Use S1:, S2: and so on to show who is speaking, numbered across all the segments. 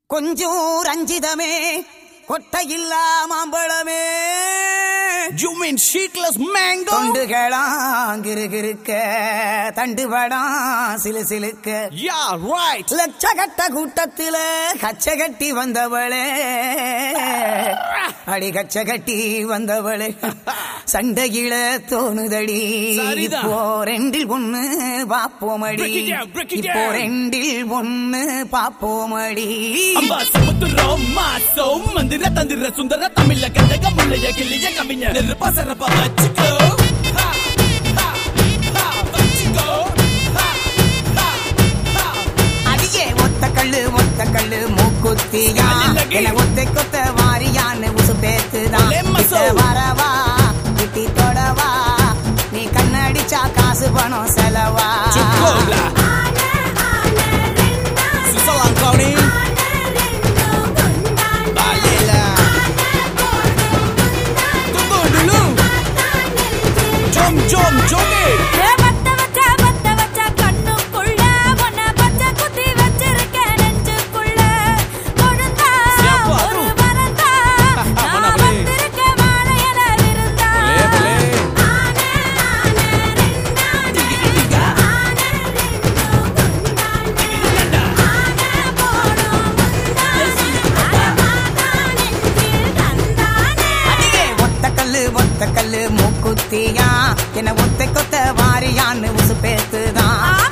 S1: கொஞ்சம் ரஞ்சிதமே கொட்டையில்லா மாம்பழமே.
S2: You mean sheetless mango?
S1: தொண்டுகளாம் கிருகிருக்க தண்டுபடாம் சிலு சிலுக்க.
S2: Yeah, right.
S1: லட்சகட்ட கூட்டத்தில கச்ச கட்டி வந்தவளே, அடி கச்ச கட்டி வந்தவளே. சண்டையில தோணுதடி இப்போ ரெண்டில் ஒண்ணு பாப்போமடி, இப்போ ரெண்டில் ஒண்ணு பாப்போமடி.
S2: மந்திர தந்திர சுந்தர தமிழ கண்டக முள்ளைய கிளிய கவிஞர் பசரப்ப வச்சுக்கோ.
S1: அடியே ஒத்த கல்லு மூக்குத்தியா, என ஒத்தை கொத்த வாரியான்னு உசு பேத்துதான். வரவா கிட்டி தொடவா, நீ கண்ணடிச்சா காசு பணம் செலவா. கல்லு மூக்குத்தியா, என்ன ஒத்தை கொத்த வாரியான்னு உசு பேத்துதான்.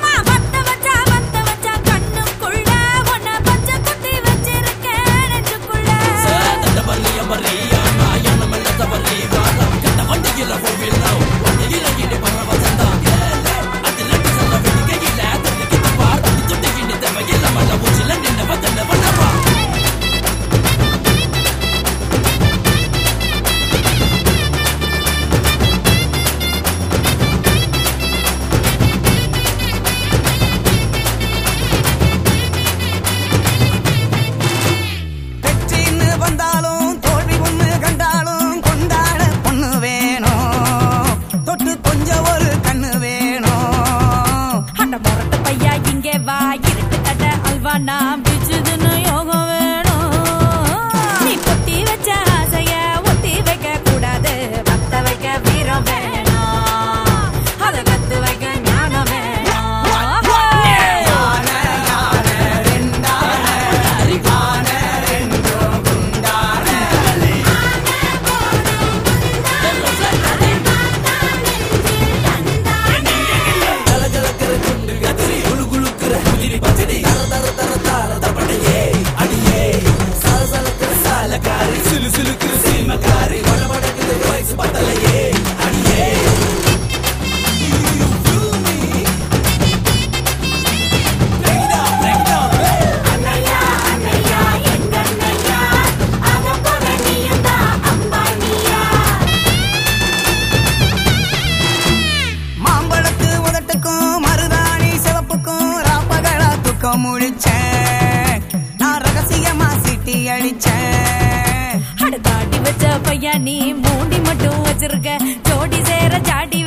S3: நான் பிச்சுதுன்னு யோகம் வேணும். நீ பொத்தி வச்ச ஆசைய ஒத்தி வைக்க கூடாது, பத்த வைக்க வீரம் வேணும், அதை கத்து வைக்க ஞானம் வேணும்.
S1: முழிச்சேன் நான் ரகசியமா சிட்டி அடிச்சேன்.
S3: அட தாடி வச்ச பையா நீ மூண்டி மட்டும் வச்சிருக்க, ஜோடி சேர ஜாடி